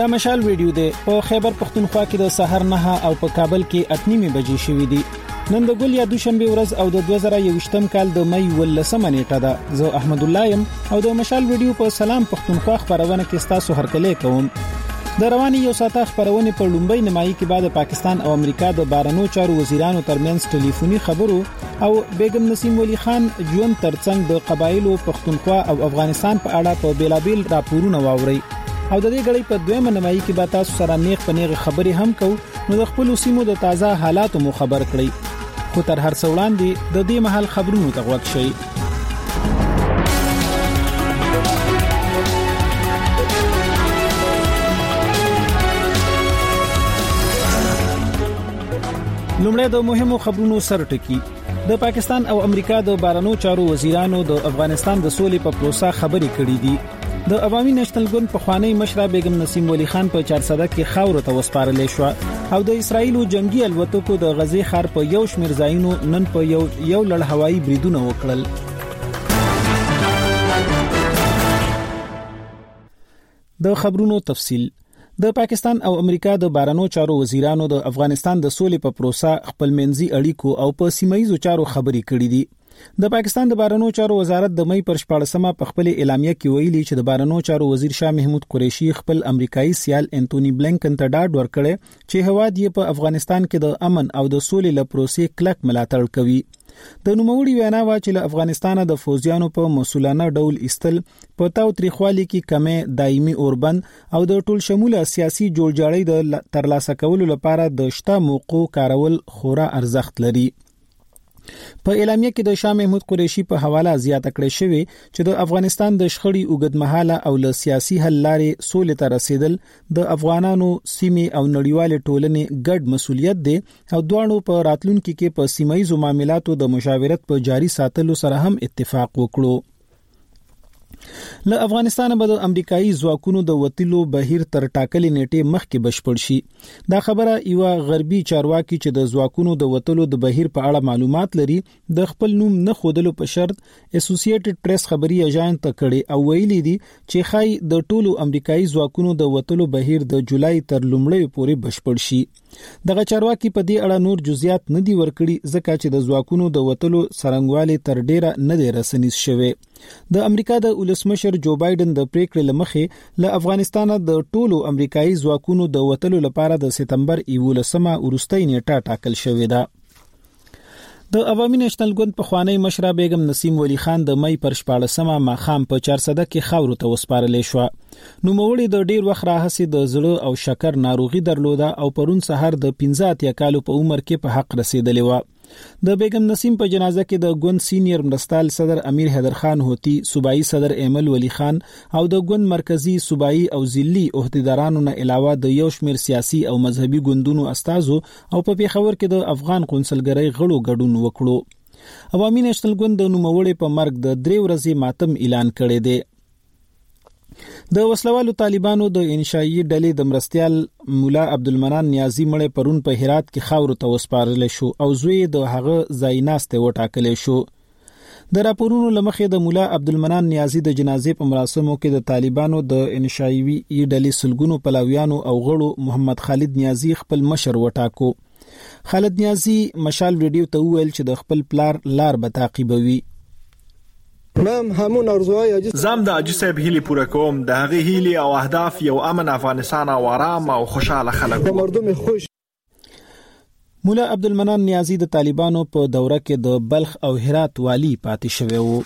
دا مشال ویډیو دی په خیبر پختونخوا کې د سحر 9 او په کابل کې 8:30 بجې شوې دي. نن د ګل یا دوشنبه ورځ او د 2021م کال د مې 18 نیټه ده. زه احمد الله يم او د مشال ویډیو په سلام پختونخوا خبرونه کې تاسو هرکلی کوم. د رواني یو ساعته خبرونه په لومبۍ نیمایي کې بعد پاکستان او امریکا د بارنو چارو وزیرانو ترمنځ ټلیفوني خبرو او بیگم نسیم ولی خان ژوند ترڅنګ د قبایلو پختونخوا او افغانستان په اړه په بیلابیل راپورونه واوري او د دې غړي په دویمه نیمایي کې به تاسو سره نیغ پنیغه خبري هم کو نو د خپل سیمو د تازه حالاتو مو خبر کړئ. خو تر هر څه وړاندې د دې محل خبرونو ته غوږ شئ. لومړی د مهمو خبرونو سرټکی. د پاکستان او امریکا د بارنو چارو وزیرانو د افغانستان د سولې په پروسه خبرې کړې دي. د عوامي نېشنل ګوند په خوانی مشره بیگم نسیم ولی خان په 400 کې خاور ته وسپارلې شو او د اسرایلو جنگي الوتکو د غزې ښار په یو شمیر ځایونو نن په یو لړ هوایي بریدونه وکړل. د خبرونو تفصیل. د پاکستان او امریکا د بارنو چارو وزیرانو د افغانستان د سولې په پروسه خپلمنځي اړیکو او په سیمایي چارو خبرې کړې دي. د پاکستان د بارنو چارو وزارت د مې پر 14مه په خپل اعلامیه کې ویلي چې د بارنو چارو وزیر شاه محمود قریشي خپل امریکایي سیال انټونی بلنکن ته ډاډ ورکړی چې هواد یې په افغانستان کې د امن او د سولې لپاره پروسې کلک ملاتړ کوي. د نوموړي وینا وا چې له افغانستانه د فوجیانو په مسؤلانه ډول استل په تاو تریخوالي کې کمې دایمي اوربند او د ټول شموله سیاسي جوړجاړي د ترلاسه کولو لپاره د شته موقعو کارول خورا ارزښت لري. په اعلامیه کې د شاه محمود قریشي په حواله زیاته کړې شوې چې د افغانستان د شخړې اوږدمهاله او له سیاسي حل لارې سولې ته رسیدل د افغانانو سیمې او نړیوال ټولنې ګډ مسولیت دی او دوانو په راتلونکو کې په سیمایي معاملاتو د مشاورت په جاري ساتلو سره هم اتفاق وکړو. له افغانستان به د امریکایي ځواکونو د وتلو بهیر تر ټاکلې نیټې مخکې بشپړ شي. دا خبره یو غربي چارواکي چې د ځواکونو د وتلو د بهیر په اړه معلومات لري د خپل نوم نه خودلو په شرط اسوسییټډ پریس خبري ایجنټ ته کړي او ویلي دي چې خای د ټولو امریکایي ځواکونو د وتلو بهیر د جولای تر لومړۍ پورې بشپړ شي. دغه چارواکي په دې اړه نور جزئیات نه دي ورکړي ځکه چې د ځواکونو د وتلو څرنګوالي تر ډیره نه دی رسنیز شوی. د امریکا د ولسمشر جو بایدن د پریکړې لمخې له افغانستان د ټولو امریکایي ځواکونو د وتلو لپاره د سپتمبر 11مه وروستۍ نیټه ټاکل شوې ده. د عوامي نېشنل ګوند په خوانی مشره بیگم نسیم ولی خان د مې پر 14مه ماخام په 400 کې خاور ته وسپارلې شو. نوموړي د ډیر وخت راهسي د زړه او شکر ناروغي درلوده او پرون سحر د 15 کالو په عمر کې په حق رسیدلې و. د بیگم نسیم په جنازه کې د ګوند سینیئر مرستال صدر امیر حیدر خان هوتی، صوبایي صدر ایمل ولی خان او د ګوند مرکزی صوبایي او ضلعي عہدیدارانو نه علاوه د یو شمیر سیاسي او مذهبي ګوندونو استازو او په پیښور کې د افغان قونسلګرۍ غړو ګډون وکړو. عوامي نېشنل ګوند د نوموړي په مرګ د 3 ورځې ماتم اعلان کړی دی. د وسلوالو طالبانو د انشائي ډلې د مرستيال مولا عبدالمنان نیازی مړ پرون په هرات کې خاور ته وسپارل شو او زوی د هغه ځایناسته وټاکل شو. د راپورونو لمخې د مولا عبدالمنان نیازی د جنازې په مراسمو کې د طالبانو د انشائي ډلې سلګونو پلاویانو او غړو محمد خالد نیازی خپل مشر وټاکو. خالد نیازی مشال ویډیو ته ویل چې د خپل پلار لار به تعقیبوي. زم د اجي صاحب هیلي پوره کوم د هغه هیلي او اهداف یو امن افغانستان او آرام او خوشاله خلک مردم خوش. مولا عبدالمنان نیازی د طالبانو په دوره کې د بلخ او هرات والی پاتې شوی وو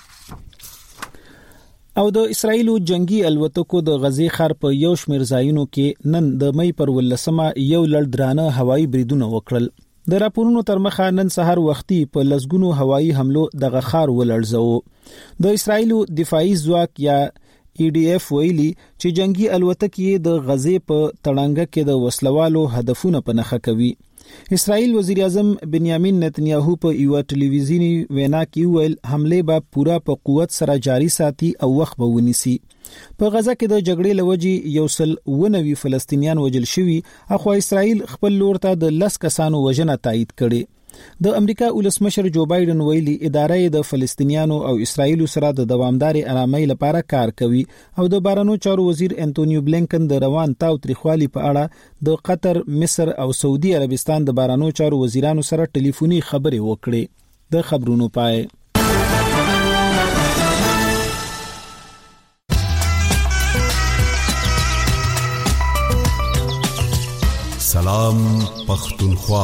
او د اسرایلو جنگي الوتکو د غزې ښار په یو شمیر ځایونو کې نن د مې پر 18مه یو لړ درانه هوایي بریدونه وکړل. د راپورونو تر مخه نن سحر وختي په لسګونو هوایي حملو دغه ښار ولړزاو. د اسرایلو دفاعي ځواک یا EDF ویلي چې جنگي الوتکې د غزې په تړانګه کې د وسلوالو هدفونه په نښه کوي. اسرائیل وزیر اعظم بنیامین نتنیاهو په یو ټلویزیونی وینا کې ویل حمله به پورا په قوت سره جاری ساتي او وخت به ونیسي. په غزه کې د جګړې لوجې یو سل 19 فلسطینیان وژل شوي، اخو اسرائیل خپل لور ته د 10 کسانو وژنه تایید کړي. د امریکا ولسمشر جو بایدن ویلي ادارې د فلسطینیانو او اسرایل سره د دوامداري آرامۍ لپاره کار کوي او د بهرنیو چارو وزیر انټونیو بلینکن د روان تاو تریخوالي په اړه د قطر، مصر او سعودي عربستان د بهرنیو چارو وزیرانو سره ټلیفوني خبرې وکړې. د خبرونو پای سلام پختونخوا.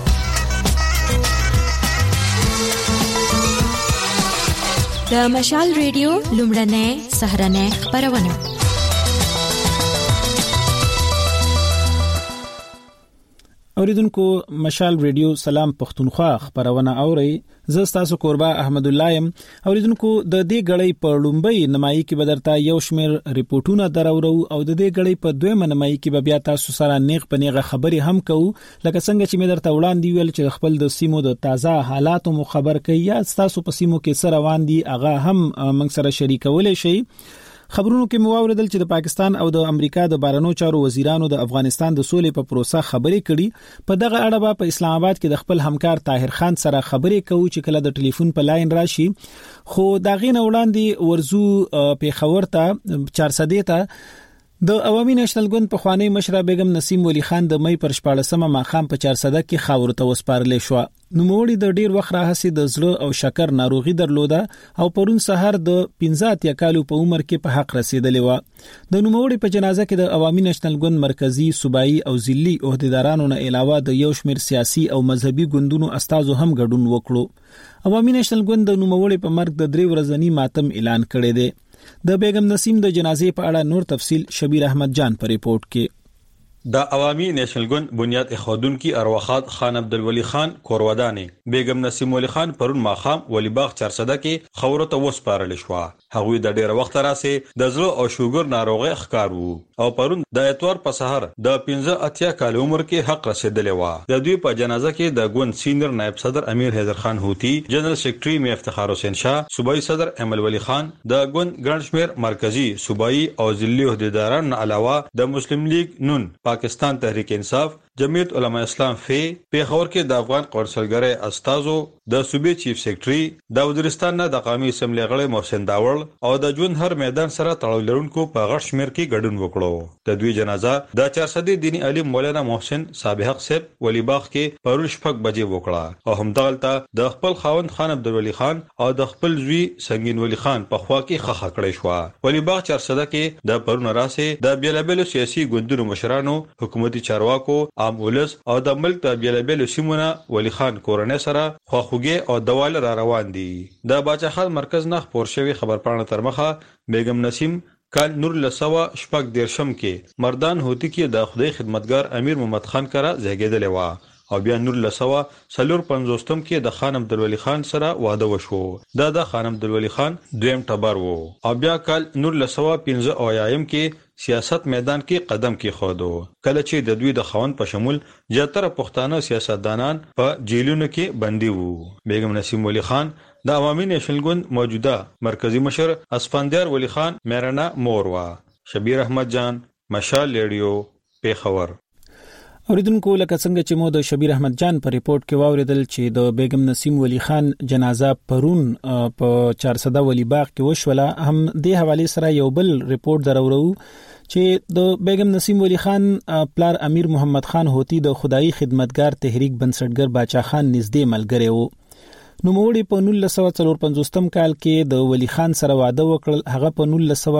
د مشال ریډیو لومړنۍ سهرنۍ خبرونه. اوریدونکو مشال ریډیو سلام پختونخوا خبرونه اوري. زه تاسو قربا احمد الله يم. اوریدونکو د دې غړې په لومبۍ نمایي کې بدرتا یو شمیر ریپورتونه درورو او د دې غړې په دویمه نمایي کې بیا تاسو سره نیغ پنیغه خبري هم کوو، لکه څنګه چې مې درته وړاندې ویل چې خپل د سیمو د تازه حالاتو مو خبر کوي یا تاسو په سیمو کې سره روان دي هغه هم موږ سره شریکولای شي. خبرونو کې مو اوریدل چې د پاکستان او د امریکا د بهرنیو چارو وزیرانو د افغانستان د سولې په پروسه خبرې کړي. په دغه اړه په اسلام آباد کې د خپل همکار طاهر خان سره خبرې کوو چې کله د ټلیفون په لاین راشي. خو داغې نه وړاندې ورزو پیښور ته 400 ته د عوامي نېشنل ګوند په خوانی مشره بیگم نسیم ولی خان د مې پر 14مه ماخام په 400 کې خاور ته وسپارلې شو. نو موړي د ډیر وخت راهسي د زړه او شکر ناروغي درلوده او پرون سحر د 15 کالو په عمر کې په حق رسیدلې و. د نوموړي په جنازه کې د عوامي نېشنل ګوند مرکزی، صوبایي او ضلعي عہدیدارانو نه علاوه د یو شمیر سیاسي او مذهبي ګوندونو استازو هم ګډون وکړو. عوامي نېشنل ګوند د نوموړي په مرګ د 3 ورځنی ماتم اعلان کړی دی. د بیگم نسیم د جنازې په اړه نور تفصیل شبیر احمد جان په ریپورت کې. د عوامي نېشنل ګوند بنیاد اخادونکو ارواخات خان عبدالولی خان کورودانی بیگم نسیم ولی خان پرون ماخام ولی باغ 400 کې خاور ته وسپارل شو. هغوی د ډیر وخت راځي د زړه او شوګر ناروغي ښکار وو او پرون د اتوار په سحر د 15 کال عمر کې حق رسیدلې و. د دوی په جنازه کې د ګوند سینیئر نائب صدر امیر حیدر خان هوتی، جنرال سیکریټري می افتخار حسین شاه، صوبایي صدر امل ولی خان، د ګوند ګڼ شمیر مرکزی، صوبایي او ضلعي عہدیدارانو علاوه د مسلم لیگ نون، پاکستان تحریک انصاف، جمعیت علماء اسلام فی، پیښور کې د افغان قونسلګرۍ استازو، د صوبې چیف سیکریټري، د وزیرستان نه د قومي اسمبلی غړي محسن داوړ او د ژوند هر میدان سره تړاو لرونکو په غټ شمیر کې ګډون وکړو. د دوی جنازه د 400 دینی علي مولانا محسن صابحق صاحب ولی باغ کې پرون شپږ بجې وکړه او همدغلته د خپل خاوند خان عبدالولی خان او د خپل زوی سنگین ولی خان په خوا کې خخه کړې شو. ولی باغ 400 کې د پرون راسه د بیلابل سیاسي ګوندونو مشرانو، حکومتي چارواکو، عام ولس او د ملک د بیلابل سیمونه ولی خان کورنۍ سره خواخوږي او دوال را روان دي. د باچا خان مرکز نه خبر شوی خبرپاڼه تر مخه بیگم نسیم کال نور لسوا شپږ دیرشم کې مردان هوتی کې د خدای خدمتګار امیر محمد خان کرا زیږیدلې و او بیا نور لسوا سلور 50م کې د خان عبدالولی خان سره واده وشو. د خان عبدالولی خان دویم ټبر وو او بیا کال نور لسوا 15 کې سیاست میدان کې قدم کې خودو. کله چې د دوی د خوند په شمول زیاتره پښتانه سیاستدانان په جیلونو کې بندي وو. بیگم نسیم ولی خان د عوامي نېشنل ګوند موجوده مرکزی مشر اسفندیار ولی خان میرانا موروا. شبیر احمد جان، مشال ریډیو، پیښور. اوریدونکو لکه څنګه چې مو د شبیر احمد جان په ریپورت کې واوریدل چې د بیگم نسیم ولی خان جنازه پرون په 400 ولی باغ کې وشوله، هم د حواله سره یو بل ریپورت درورو چې د بیگم نسیم ولی خان پلار امیر محمد خان هوتی د خدای خدمتګار تحریک بنسټګر باچا خان نږدې ملګری وو. نو موړي په 1954 کال کې د ولی خان سره واده وکړل. هغه په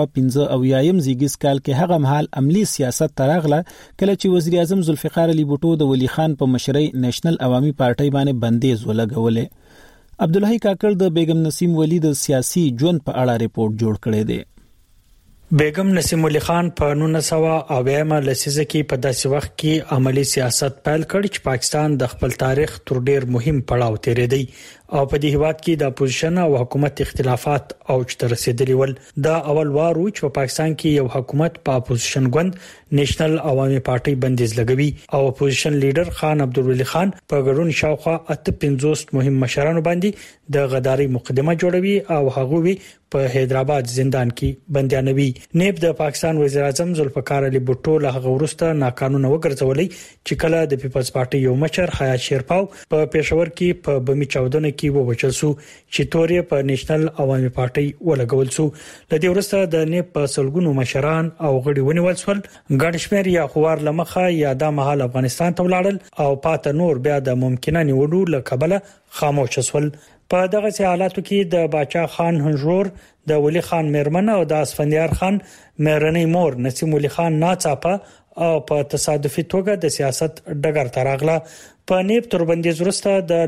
1915 زیږیز کال کې هغه مهال عملی سیاست تراغله کله چې وزیر اعظم ذوالفقار علي بوټو د ولی خان په مشرۍ نېشنل عوامي پارټۍ باندې بندیز ولګولې. عبدالحی کاکړ د بیگم نسیم ولی د سیاسي ژوند په اړه ریپورت جوړ کړی دی. بیگم نسیم ولی خان په 1990 لسیزه کې په داسې وخت کې عملی سیاست پیل کړ چې پاکستان د خپل تاریخ تر ډیر مهم پړاو تیریدي او په دې هیواد کې د اپوزیشن او حکومت اختلافات اوج ته رسیدلی ول. دا اول وار و چې په پاکستان کې یو حکومت په اپوزیشن ګوند نېشنل عوامي پارټي بندیز لګوي او اپوزیشن لیډر خان عبدالولی خان په ګډون شاوخوا 58 مهم مشرانو باندې د غداري مقدمه جوړوي او هغه په حیدرآباد زندان کې بنديانوي. نیب د پاکستان وزیر اعظم ذوالفقار علي بھټو له هغه وروسته ناقانونه وګرځولې چې کله د پیپلز پارټي یو مشر حیات شیرپاو په پېښور کې په بمی چاودنه کې ووچل شو چې تورې په نېشنل عوامي پارټي ولګول شو. لدې وروسته د نیب په سلګونو مشران او غړي ونیول شول. ګڼ شمېر یا خوار لمخه یا د مهال افغانستان ته ولاړل او پات نور بیا د ممکنه نیولو لکبله خاموش شول. په دغه حالاتو کې د باچا خان هنجور، د ولی خان میرمن او د اسفندیار خان مېرنۍ مور نسیم ولی خان ناڅاپه او په تصادفي توګه د سیاست ډګر ته راغله. په نیب تربندیز وروسته د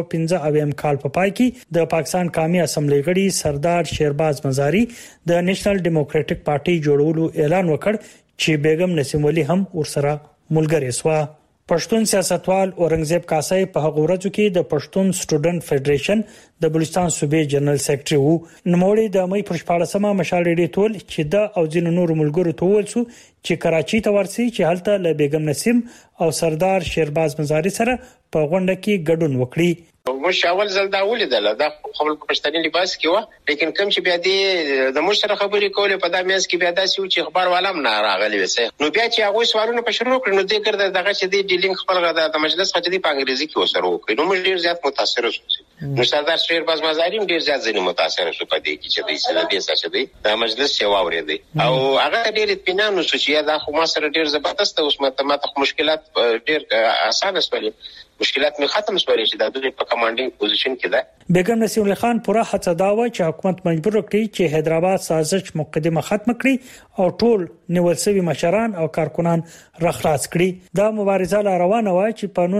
1915 کال په پای کې د پاکستان قومي اسمبلی غړي سردار شیرباز مزاری د نېشنل ډیموکراټک پارټي جوړولو اعلان وکړ چې بیگم نسیم ولی هم ورسره ملګری شو. پښتون سیاستوال اورنګزیب کاسای په هغه ورځو کې د پښتون سټوډنټ فدریشن د بلوچستان صوبې جنرال سیکریټري وو. نوموړي د مې پر 14مه مشال ریډي ټول چې د او ځینو نور ملګرو ته وویل شو چې کراچي ته ورسي چې هلته له بیگم نسیم او سردار شیرباز مزاری سره په غونډه کې ګډون وکړي. مش اول ځل دا ولیدل دا خپل پښتني لباس کې و، لیکن کوم چې بیا دې د مشر خبرې کولې په دا میاس کې بیا داسې و چې خبر والام نه راغلی وسه. نو بیا چې هغه سوالونه په شروع کړ نو دې ګرځي دغه چې دې ډیلینګ خپل غدا د مجلس خځې په انګریزي کې وسره وکړي. نو موږ ډیر زیات متاثر شو. نو سردار شیرباز مزاری ډیر زیات ځنه متاثر شو په دې کې چې دې څه دې د مجلس سیوا ورېدي او هغه ډیر اطمینان وسو چې دا خو ما سره ډیر زبردست اوس ماته مشکلات ډیر اسانه شولې، مشکلات می ختم شولې چې د دوی په کمانډینګ پوزیشن کې ده. بیگم نسیم الله خان پوره هڅه دا و چې حکومت مجبور کړي چې حیدرآباد سازش مقدمه ختم کړي او ټول نیول شوی مشران او کارکونان راخلاص کړي. دا مبارزه لا روانه و چې په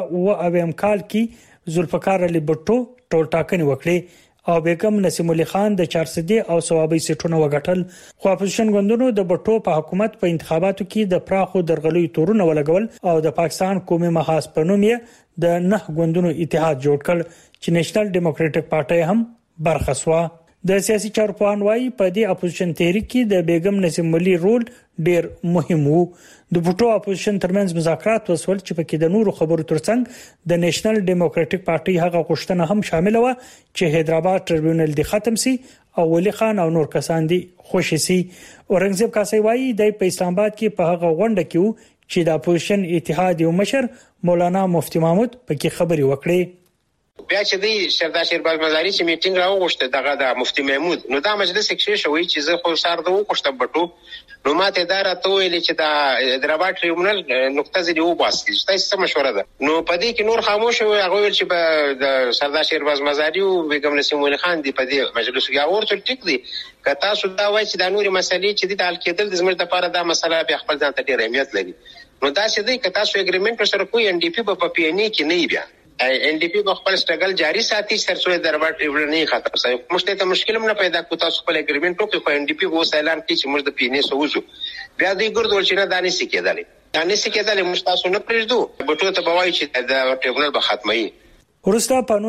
1990 کال کې ذوالفقار علي بھټو ټول ټاکنې وکړي او بیگم نسیم الله خان د 400 او ثوابي سیټونو وګټل. خو اپوزیشن ګوندونو د بھټو په حکومت په انتخاباتو کې د پراخو درغلیو تورونه ولګول او د پاکستان قومي محاذ په نوم یې د 9 ګوندونو اتحاد جوړ کړ چې نېشنل ډیموکراټک پارټي هم برخه شو. د سیاسي چارپوهان وايي په دې اپوزیشن تحریک کې د بیگم نسیم ولی رول ډیر مهم وو. د بوټو اپوزیشن ترمنځ مذاکرات وسول چې پکې د نورو خبرو ترڅنګ د نېشنل ډیموکراټک پارټي هغه غوښتنه هم شامل و چې حیدرآباد ټریبیونل دی ختم سي او ولی خان او نور کسان دي خوشي سي. اورنګزیب کاسای وايي د اسلام آباد کې په هغه غونډه کې چې د اپوزیشن اتحاد یو مشر مولانا مفتی محمود پکې خبري وکړي. بیا چې دی سردار شیرباز مزاری چې میټینګ راوغوښته دغه د مفتی محمود نو دا مجلس کې شوی چې زه خو سار ته وغوښتم بټو نو ماته اداره ته ویل چې دا حیدرآباد ټریبیونل نقطه زری و باسي چې څه مشوره ده. نو په دې کې نور خاموش وي هغه ویل چې د سردار شیرباز مزاری او بیگم نسیم ولی خان دی په دې مجلس کې اورته ټیک دي کته سو دا وایي چې د نوري مسلې چې د حل کېدل د زموږ لپاره دا مسله په خپل ځان ته ډېر اهمیت لري. نو دا چې دی کته سو اګریمنت سره کوئی ان ډي پی په پی ان ای کې نه بیا ان ډي پی په خپل سټرګل جاری ساتي سرسوی دربار ټریبیونل نه ختم شي. مشته ته مشکل نه پیدا کو تاسو خپل اګریمنت وکړئ خو ان ډي پی وو اعلان کړي چې موږ د پی ان ای سوزو بیا دوی ګردول چې نه دانې سکیدل مستاسو نه پرېږدو بټو ته بوای چې د ټریبیونل به ختمي. ورسته په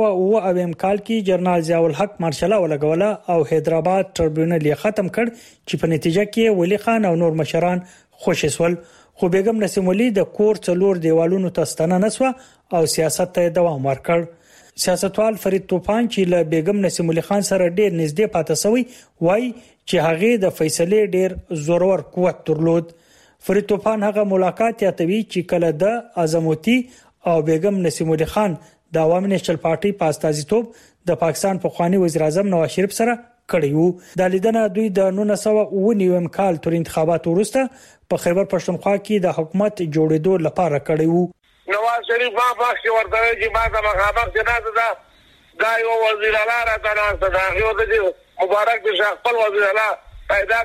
1990 کال کې جنرال ضیاء الحق مارشال ولګوله او حیدرآباد ټریبیونل یې ختم کړ چې په نتیجه کې ولی خان او نور مشران خوشی شول. خو بیگم نسیم ولی د کور څلور دیوالونو ته ستنه نسوه او سیاست ته دوام ورکړ. سیاستوال فرید توپان چې له بیگم نسیم ولی خان سره ډیر نږدې پاتې شوی وای چې هغه د فیصله ډیر زورور قوت درلود. فرید توپان هغه ملاقات یاتوي چې کله د اعظموتی او بیگم نسیم ولی خان د عوامي نېشنل پارټي په استازیتوب د پاکستان پخوانی وزیر اعظم نواز شریف سره کړی وو. د لیدنه دوی د 1990 کال تر انتخاباتو وروسته په خیبر پښتونخوا کې د حکومت جوړېدو لپاره کړی وو. نواز شریف ما پخې ورته چې ما د مخابق جنازه دا یو وزیر اعلی راته ناسته دا یو د مبارک د شاه خپل وزیر اعلی پیدا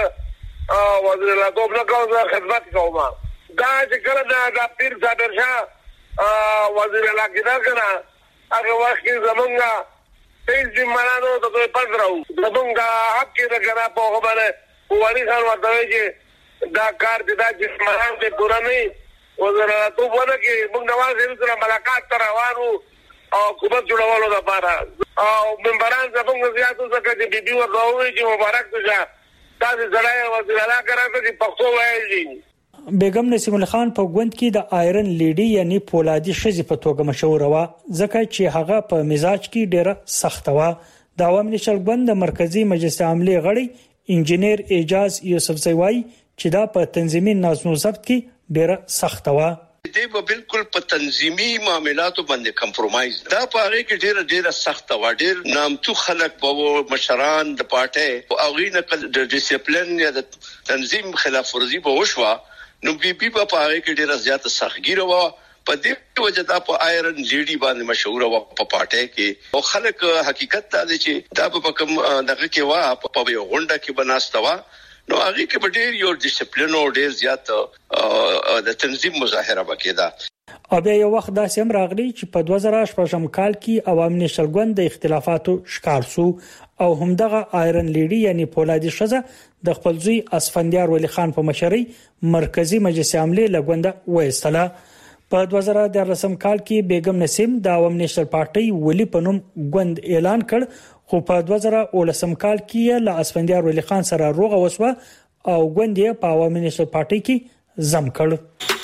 کړ وزیر اعلی توپ نه کوم خدمت کوم دا چې کله دا پیر صابر شاه وزیر اعلی کېدل کنه هغه وخت کې زمونږ تیز زمانانو ته پدراو زمونږ حق کې د کنه په خبره وانی خان ورته چې دا کار د جسمانان ته پورا نه وزیر اعلی توپ ونه کې موږ نواز شریف سره ملاقات تر روانو او حکومت جوړولو لپاره او ممبران زمونږ زیاتو څخه چې بي بي ورغوي چې مبارک شه تاسو ځړای وزیر اعلی کراته چې پښتو وایي. بیگم نسیم الله خان په ګوند کې د آیرن لیډي یعنی پولادي شذې په توګه مشهور و ځکه چې هغه په مزاج کې ډېر سخت و. د عوامي نېشنل ګوند د مرکزی مجلس عاملې غړي انجینیر اعجاز یوسفزئی وایي چې دا په تنظیمي نظم و ضبط کې ډېره سخته و. دې به بالکل په تنظیمي معاملاتو باندې کمپرمایز دا پاره کې ډېر سخت و. ډېر نامتو خلک په مشران د پارټي او غوښنه د ډیسپلین یا د تنظیم خلاف ورزي به وشوه نو بي په پاره کې ډېر زیات سختګیره و. په دې وجه دا په آیرن لیډي باندې مشهور و په پارټي کې او خلک حقیقت دا چې دا په کوم دغه کې وا په غونډه کې بناسته و نو هغه کې په ډېر یو ډیسپلین او ډېر زیات د تنظیم مظاهره وکړه. او بیا یو وخت داسې هم راغلی چې په 2018 کال کې عوام نېشنل ګوند د اختلافاتو شکار شو او همدغه آیرن لیډي یعنی پولادي شزه د خپل ځوی اسفندیار ولی خان په مشرۍ مرکزی مجلس عاملې لګونده وایستله. په 2013 کال کې بیگم نسیم د عوام نېشنل پارټي ولی په نوم ګوند اعلان کړ خو په 2019 کال کې له اسفندیار ولی خان سره روغه وسوه او ګوند یې په عوام نېشنل پارټي کې زم کړ.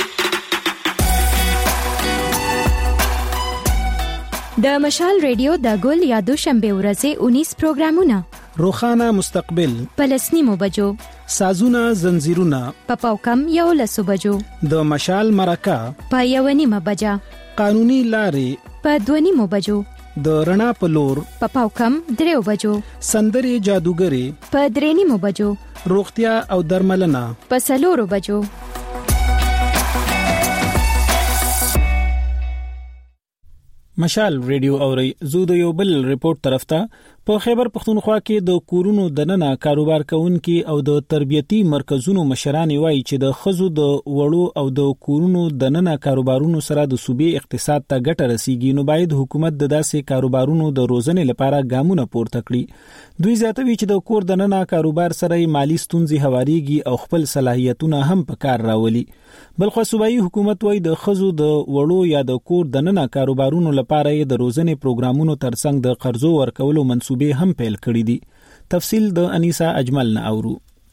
د مشال ریډیو د ګل یا دوشنبه ورځې 19 پروګرامونه روخانه مستقبل پلسنیمو بجو سازونه زنجیرونه په پاوکم یو لسو بجو د مشال مرکه په 1:30 بجا قانوني لارې په 2:30 بجو د رڼا په لور په پاوکم 3 بجو سندري جادوګری په 3:30 بجو روغتیا او درملنه په 4 بجو. مشال ریډیو اوري زو د یو بل ریپورت طرف ته په خیبر پختونخوا کې د کورونو دننه کاروبار کوونکي او د تربیتی مرکزونو مشران وایي چې د خزو د وړو او د کورونو دننه کاروبارونو سره د صوبې اقتصاد ته ګټه رسیږي نو باید حکومت د داسې کاروبارونو د روزنې لپاره ګامونه پورته کړي. دوی زیاتوي چې د کور دننه کاروبار سره مالی ستونزې هواريږي او خپل صلاحیتونه هم په کار راولي. بلخو صوبایي حکومت وایي د خزو د وړو یا د کور دننه کاروبارونو لپاره د روزنې پروګرامونو ترڅنګ د قرضو ورکولو منصوبې هم پیل کړې دي. تفصیل د انیسا اجمل نه اورو.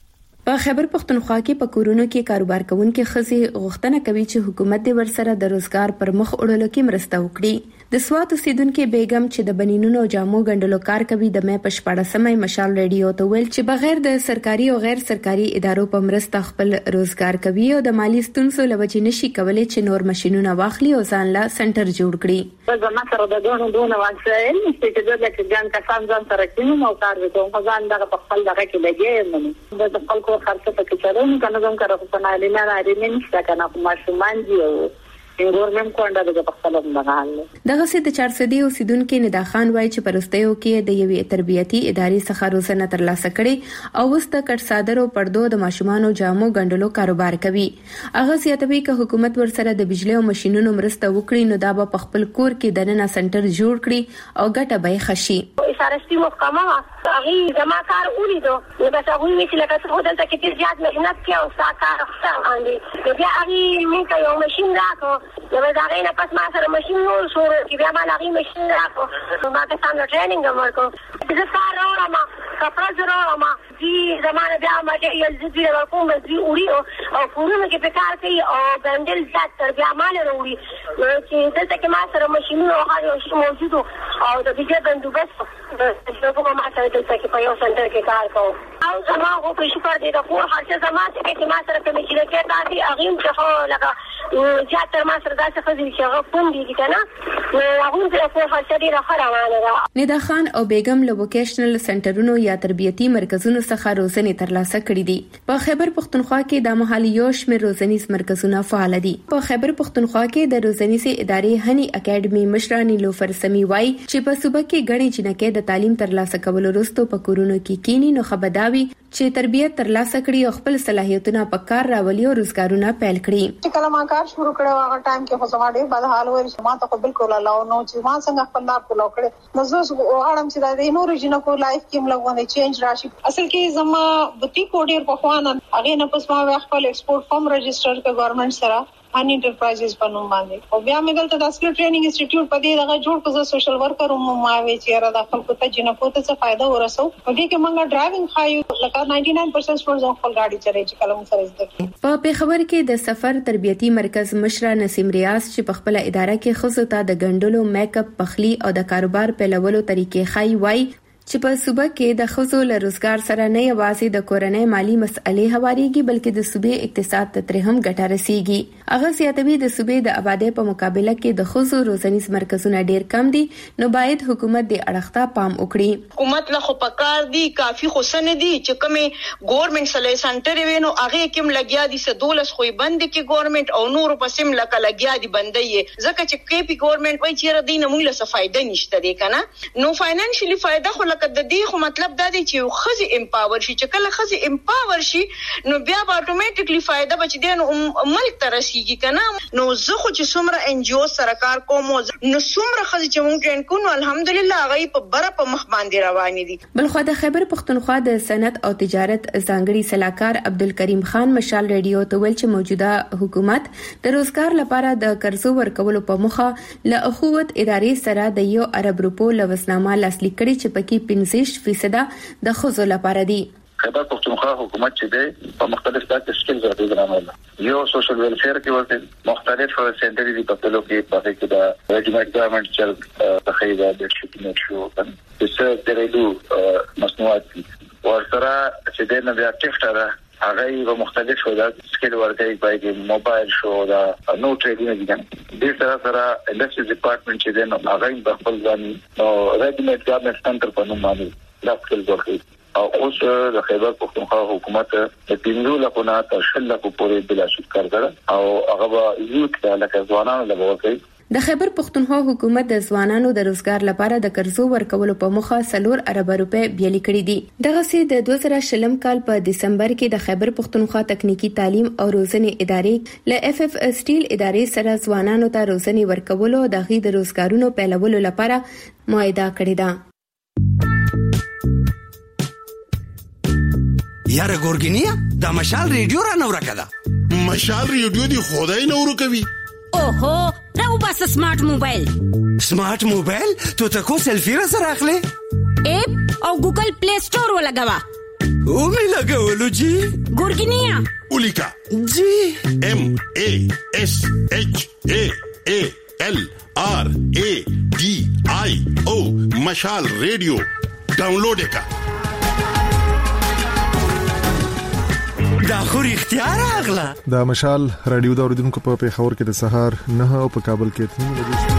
په خیبر پختونخوا کې په کورونو کې کاروبار کوونکي خزې غوښتنه کوي چې حکومت دې ورسره د روزګار پر مخ وړلو کې مرسته وکړي. د سوات اوسیدونکو بیگم چې د بنینونو او جامو ګنډلو کار کوي د مې په 14مې مشال ریډیو ته ویل چې بغیر د سرکاري او غیر سرکاري ادارو په مرسته خپل روزګار کوي او د مالی ستونزو لوجې نشي کولای چې نور ماشينونه واخلي او ځان لا سنټر جوړ کړي. زما سره د دونه وسایل چې د لکه ځان کسان ځان سره کینو او کار وکړو ځان دغه په خپل دغه کې لګي د خپل خرڅ په کې چلون کنه کوم کار په نه لینه راځي نشته کنه ماشومان دی او ګورنمنت کوانډه د خپل مغال دغه سید 400 اوسیدونکو ندا خان وایي چې پرستیو کې د یوې تربیتی ادارې څخه روزنه ترلاسه کړي او وسته کټ صادر او پردو د ماشومان او جامو ګنډلو کاروبار کوي. هغه زیاتوي چې حکومت ورسره د بجلی او ماشينونو مرسته وکړي نو دا به خپل کور کې د نن سنټر جوړ کړي او ګټه به خشي. اشارستي محکمه هغه زما کار ولیدو نو دا هغه چې لکه څه دلته کې ډیر زیات مهنت کوي او ساکار خپل باندې بیا هغه موږ یو ماشين راکو نو دا غینه پس ما سره ماشين نو شو چې بیا ما هغه ماشين راکو ما ته سم ټریننګ ورکو چې کار راوړم کپڑا ضرور ما دي زمانه بیا ما یې زیږي ورکوم زی وړي او پورونه کې په کار کوي او بندل ځات تر بیا مال وروړي چې دلته کې ما سره ماشين او هغه شی موجود او د دې بندوبست د کومه ما سره دلته کې په یو سنټر کې کار کوم او زما خو په شکر دې د کور خرچه زما چې ما سره کوم چې کې تاسو اغیم چې لکه جاتر ما سره داسې خزي چې هغه پون دي کنه نو هغه د کور خرچه دې راخره ندا خان او بیگم له ووکیشنل سنټرونو یا تربیتی مرکزونو څخه روزنې ترلاسه کړې دي. په خیبر پختونخوا کې د محلي یو شمېر روزنیز مرکزونه فعال دي. په خیبر پختونخوا کې د روزنیز ادارې هني اکیډمي مشرانی لوفر سمي وای چې په صوبه کې غړي جنکه د تعلیم ترلاسه کولو وروسته په کورونو کې کینی نو خبرداوي چې تربیت ترلاسه کړي او خپل صلاحیتونه په کار راولي او روزګارونه پیل کړي. چې کله ما کار شروع کړو هغه ټایم کې خو زما ډېر بد حال و چې ما ته بالکل الله نو چې ما څنګه خپل لار په لوکړه نو زه غواړم چې د نور جنکو لایف کې ملګونه چینج راشي. اصل کې زما بوتیک اورډر په خوانه هغه نه پس ما خپل ایکسپورټ فارم رجستر ک ګورنمنت سره ان انټرپرایزز په نوم باندې او بیا مې دلته د اسکل ټریننګ انسټیټیوټ په دې دغه جوړ کړو سوشل ورکر ما وی چې را د خپل ته جنکو ته څه فائدہ ورسو په دې کې موږ ډرایوینګ خایو لکه 99% سټوډنټس خپل गाड़ी چلایي چې کله موږ سره زده. په پیښور کې د سفر تربیتی مرکز مشره نسیم ریاض چې په خپل اداره کې خصوصا د ګندلو میک اپ پخلی او د کاروبار پیلولو طریقې خای وای چې په صوبه کې د ښځو له روزګار سره نه یوازې د کورنۍ مالی مسئلې هواريږي بلکې د صوبې اقتصاد ته تر هم ګټه رسیږي. هغه زیاتوي د صوبې د آبادی په مقابله کې د ښځو روزنیز مرکزونه ډیر کم دي، نو باید حکومت د اړخته پام وکړي. حکومت له خو پکار دي کافي خو سن دي چې کومه ګورنمنت سلې سنټر وینو هغه کوم لګیا دي سدولس خو بند کې ګورنمنت او نور پسیم لکه لګیا دي بندي ځکه چې کې پی ګورنمنت وایي چې ردی نه موږ له فائدہ نشته دی کنه. نو فاینانشلی فائدہ خو لکه د دې خو مطلب دا دی چې خزي امپاور شي، چې کله خزي امپاور شي نو بیا اتوماتیکلی فائدہ بچ دی نو ملک ته رسیږي کنه. نو زه خو چې څومره ان جی او سرکار کوم نو څومره خزي چې مونږ ټرین کوو الحمدلله هغه په بره په مخ باندې روان دي. بلخو د خیبر پختونخوا د صنعت او تجارت ځانګړي سلاکار عبدالکریم خان مشال ریډیو ته ویل چې موجوده حکومت د روزګار لپاره د قرضو ورکولو په موخه له اخوت ادارې سره د $1 ارب لوسنامه لاسلیک کړي چې پکې 65% د ښځو لپاره دي. خیبر پختونخوا حکومت چې دی په مختلف ډول سکیل پروګرامونه یو سوشل ویلفیر کې ورته مختلف سنټر دي په تلو کې په کې د ریجمنټ ګورنمنت چې په خیبر د شپږ شو د سر درېدو مصنوعات ورسره چې د نویا ټیفټر هغه په مختلف ډول سکیل ورته په موبایل شو دا نو ټریډینګ دي د سره انډستری ډپارټمنټ چې دی نو هغه په خپل ځان نو ریجمنټ ګورنمنت سنټر په نوم باندې دا خپل ورته او اوس د خیبر پختونخوا حکومت د 15 لکونه تر 10 لکو پورې بلا شک کړل او هغه یوت لکه ځوانانو لپاره کوي. د خیبر پختونخوا حکومت د ځوانانو د روزګار لپاره د قرضو ورکولو په موخه $4 ارب بیلي کړي دي. دغه سي د 2020 کال په دسمبر کې د خیبر پختونخوا تکنیکی تعلیم او روزنې ادارې له اف سټیل ادارې سره ځوانانو ته روزنې ورکولو او د غي د روزګارونو پیلولو لپاره معاهده کړې ده. یاره ګورګینیا دا مشال ریډیو را نو راکړه. مشال ریډیو دی خدای نو ورکوي. اوهو راو بس سمارټ موبایل. سمارټ موبایل ته تاسو سلفي را سره اخلي اپ او ګوګل پلی سٹور ولګوا او می لګولو جی ګورګینیا اولیکا جی MASHALRADIO مشال ریډیو ډاونلوډ وکړه. دا خو اختیار اغلا دا مشال رادیو دا اوریدونکو په پیښور کې د سهار 9 او په کابل کې 3 بجې.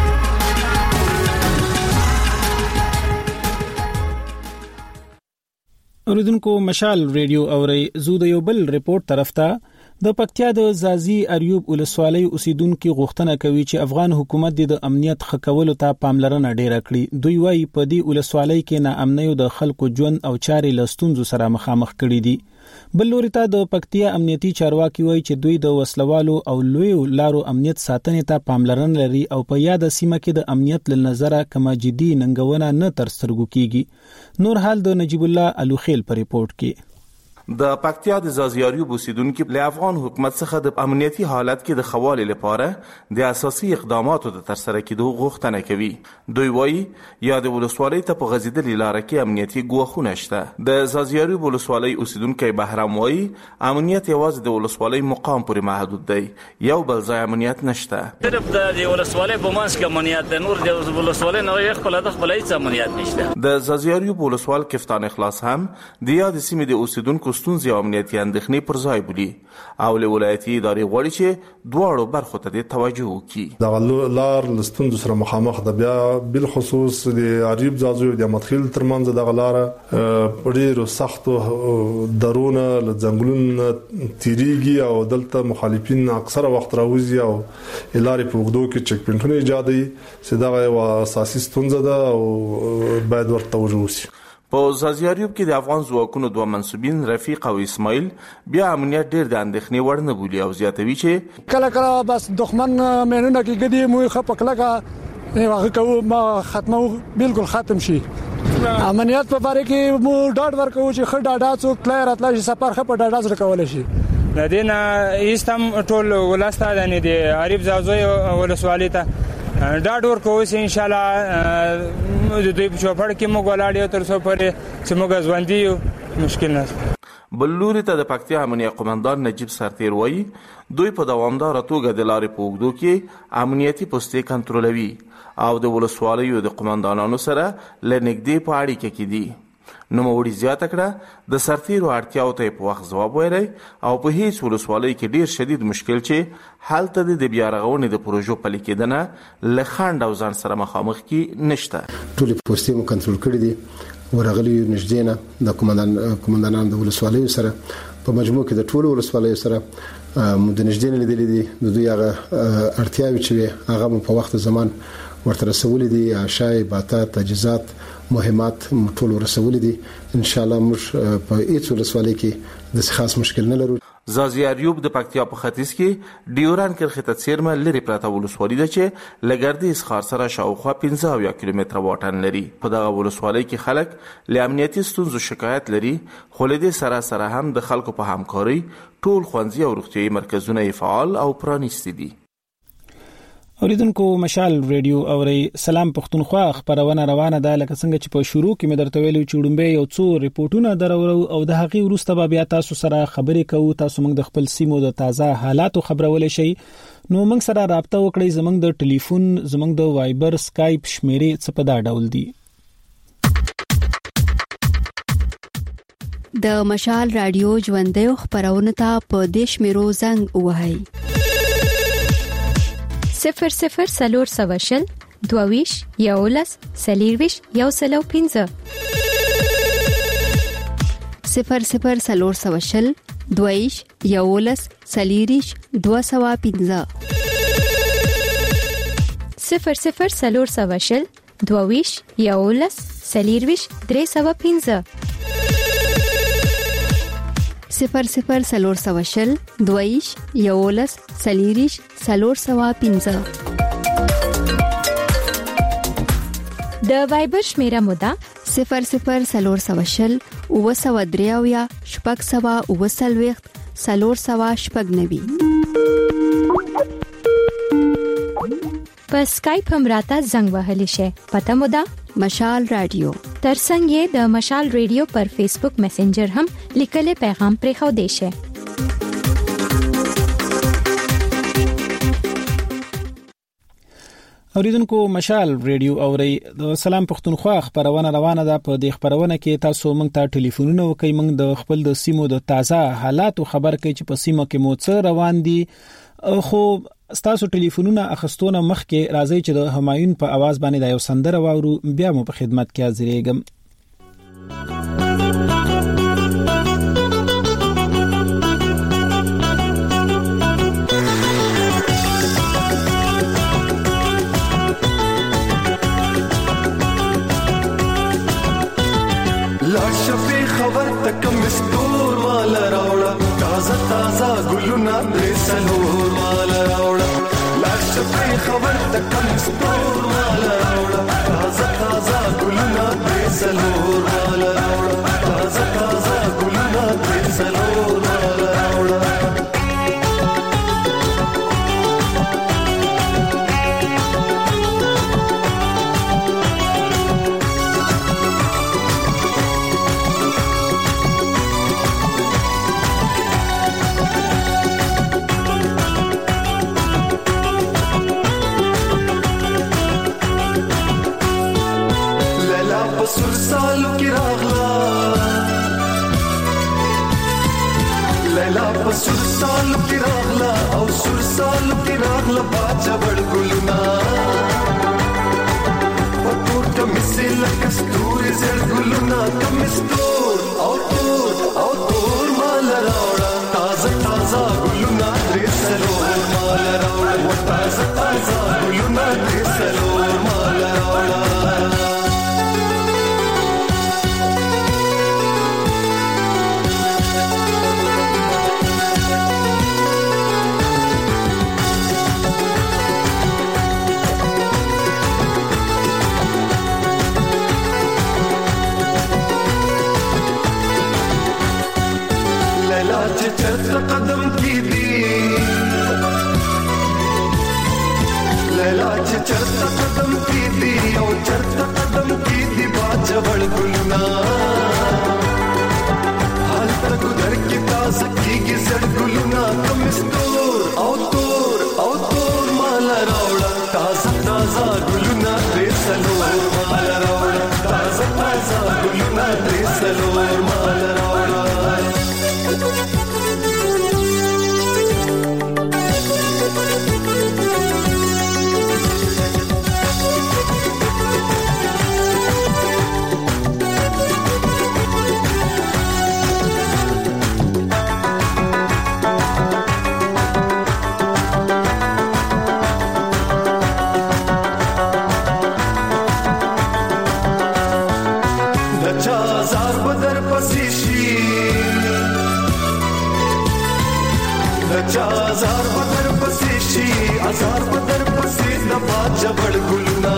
اوریدونکو مشال ریډیو اوري زو د یو بل ریپورت طرف ته د پکتیا د زازي اریوب ولسوالۍ اوسیدونکو غوښتنه کوي چې افغان حکومت د امنیت خکولو ته پاملرنه ډیره کړي. دوی وايي په دې ولسوالۍ کې ناامنۍ د خلکو ژوند او چارې لستونزو سره مخامخ کړي دي. بل لوري ته د پکتیا امنیتي چارواکي وایي چې دوی د وسلوالو او لوی لارو امنیت ساتنې ته پاملرنه لري او په یاد سیمه کې د امنیت له نظره کومه جدي ننګونه نه تر سترګو کیږي. نور حال د نجیب الله الوخیل په ریپورت کې. د پکتیا د زازیاریو بوسیدونکو له افغان حکومت څخه د امنیتي حالت کې د خوالي لپاره د اساسي اقداماتو د ترسره کېدو غوښتنه کوي. دوی وایي یا د ولسوالۍ ته په غزیدلې لار کې امنیتي ګواښونه شته. د زازیاریو ولسوالۍ اوسیدونکو بهرام وایي امنیت یوازې د ولسوالۍ مقام پورې محدود دی، یو بل ځای امنیت نشته. صرف د ولسوالۍ په منځ کې امنیت د نور د ولسوالۍ نه یو خپل د خپلې امنیت نشته. د زازیاریو ولسوال کفتان اخلاص هم د یاد سیمې د اوسیدونکو ستونزې او امنیتي اندېښنې پر ځای بولي او له ولایتي ادارې غواړي چې دواړو برخو ته توجه وکړي. د لار لستونزو سره مخامخ ده، بیا بل خصوص د عجیب زازو د مدخل ترمنځ د غلاره ډېر سخت درونه له ځنګلونو تیریږي او دلته مخالفین اکثره وخت راوځي او لارې په وګړو کې چک پوینټونه ایجادوي چې دا یو اساسي ستونزه ده او باید ورته توجه وشي. په زازیاریوب کې د افغان ځواکونو دوه منسوبین رفیق او اسماعیل بیا امنیت ډیر د اندېښنې وړ نه بولي او زیاتوي چې کله کله بس دښمن مېنونه کې ګدي مو خپکلګه هغه کوو ما ختمو بالکل ختم شي. امنیت په باره کې مو ډاډ ورکوو چې خړ ډاډا څوک تل راتلای شي سفر خپ ډاډا سره کولای شي. د دینه ایستم ټول ولسته د عریب زازوی ولسوالۍ ته ډاډ ورکوو چې ان شاء الله د دوی په چوپړ کې موږ ولاړ یو تر څو پرې چې موږ ژوندۍ مشکل نه. بل لوري ته د پکتیا امنیه قومندان نجیب سرتیر وایي دوی په دوامدار توګه د لارې په اوږدو کې امنیتي پوستې کنټرولوي او د ولسوالیو د قومندانانو سره له نږدې په اړیکه کې دي. نوموړي زیاته کړه د سرتیرو اړتیاو ته په وخت ځواب ویلی او په هیڅ ولسوالۍ کې ډیر شدید مشکل چې هلته د بیا رغونې د پروژو پلي کېدنه له خنډ او ځنډ سره مخامخ کې نشته. ټولې پوستې مو کنټرول کړي دي ورغلي نږدې نه د قومندانانو د ولسوالیو سره په مجموع کې د ټولو ولسوالیو سره مو د نږدې نه لیدلې دي. د دوی هغه اړتیاوې چې هغه مو په وخت زمان ورته رسولې دي، عشای باتا تجهیزات مهمات ټول رسولې دي. ان شاء الله موږ په هیڅ ولسوالۍ کې د خاص مشکل نه لرو. زازي اریوب د پکتیا په ختیځ کې ډیوران کرخه ته څیرمه لري پراته ولسوالۍ ده چې لګردي اسخار سره شاوخوا 15 کیلومتره واټن لري. په دغه ولسوالۍ کې خلک له امنیتي ستونزو شکایت لري، خو له دې سره هم د خلکو په همکاري ټول ښوونځي او روغتیايي مرکزونه فعال او پرانیستي دي. اوریدونکو مشال ریډیو اوري سلام پښتونخوا خبرونه روانه ده. لکه څنګه چې په شروع کې مې درته ویلو چې وړاندې یو څو ریپورتونه درورو او د هغې وروسته بیا تاسو سره خبرې کوو. تاسو موږ د خپل سیمو د تازه حالاتو خبرولې شي، نو موږ سره رابطه وکړئ. زموږ د ټلیفون، زموږ د وایبر، سکایپ شمیرې څه په دا ډول دي. د مشال رادیو ژوندې خبرونه ته په دیش میرو زنګ وهاي 00 سلور سواشل دوویش یولس سلیرویش یوسلو 15 00 سلور سواشل دوویش یولس سلیریش 215 00 سلور سواشل دوویش یولس سلیرویش 315 00 سلور سواشل دویش یولس سلیریش سلور سوا 15 د وایبر شمیره مودا 00 سلور سواشل او سوا دریاویا شپږ سوا او سلويخت سلور سوا شپږ نوي. په سکایپ هم راته زنګ وهلی شي. پته مودا مشال رادیو. ترڅنګ یې د مشال ریډیو پر فیسبوک میسنجر هم لیکل پیغام پرې خو دی شي. اوریدونکو مشال ریډیو اوري د سلام پښتونخوا خبرونه روانه ده. په دې خبرونه کې تاسو موږ ته ټلیفونونه وکړئ، موږ د خپل د سیمو د تازه حالاتو خبر کوي چې په سیمه کې مو څه روان دي. خو تاسو ټلیفونونه اخستونه مخکې راځي چې د همایون په आवाज باندې د یو سندره واورو، بیا مو په خدمت کې حاضرېږم. لاشفي خبر تکم استور مال راوړه، تازه تازه ګلونه درسلور مال راوړه. لاشفي خبر تکم استور مال راوړه، تازه تازه ګلونه درسلور مال راوړه. تازه تازه ګلونه درسلور مال راوړه. سر سالو کی راغلا لیلا په سر سالو کی راغلا او سر سالو کی راغلا باچا بڑ ګلنا پتور کمسه لکستور زړ ګلنا کمستور او تور مال راوړه. تازه تازه ګلنا درسلور مال راوړه. تازه تازه ګلنا درسلور مال راوړه. سلور مال راوړه هزار بدر پسې شي هزار بدر پسې د باجبړ ګلنا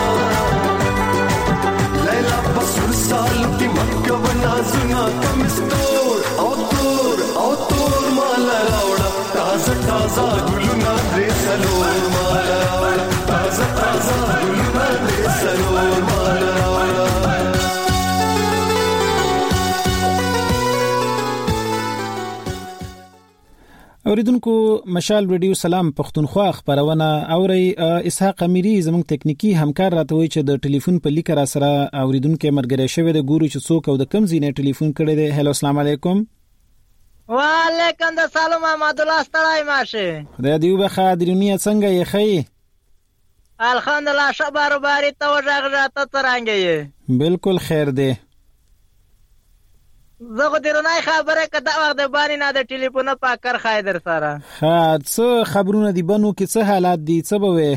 لیلا پسور سال کی مکه ونا زنا کمستور او تور مال راوړه تازه تازه ګلنا دې سلور مال راوړه تازه تازه ګلنا دې سلور مال راوړه اوریدونکو مشال ریډیو سلام پښتونخوا خبرونه اوري اسحاق امیری زموږ ټکنیکی همکار راته وی چې د ټلیفون په لیک را سره اوریدونکو مرګره شوی د ګورو چې څوک او د کم زینې ټلیفون کړي دی. هلو السلام علیکم. وعلیکم السلام محمد الله ستړی ماشه خدای دې وبخا درونیه څنګه یې خی؟ الحمدلله شبار باری ته وژغه ته څنګه یې؟ بالکل خیر دی. زه درنای خبره کده وخت د باندې نه د ټلیفون په کار خایدر سره ها څه خبرونه دی بنو کې څه حالات دي څه به وي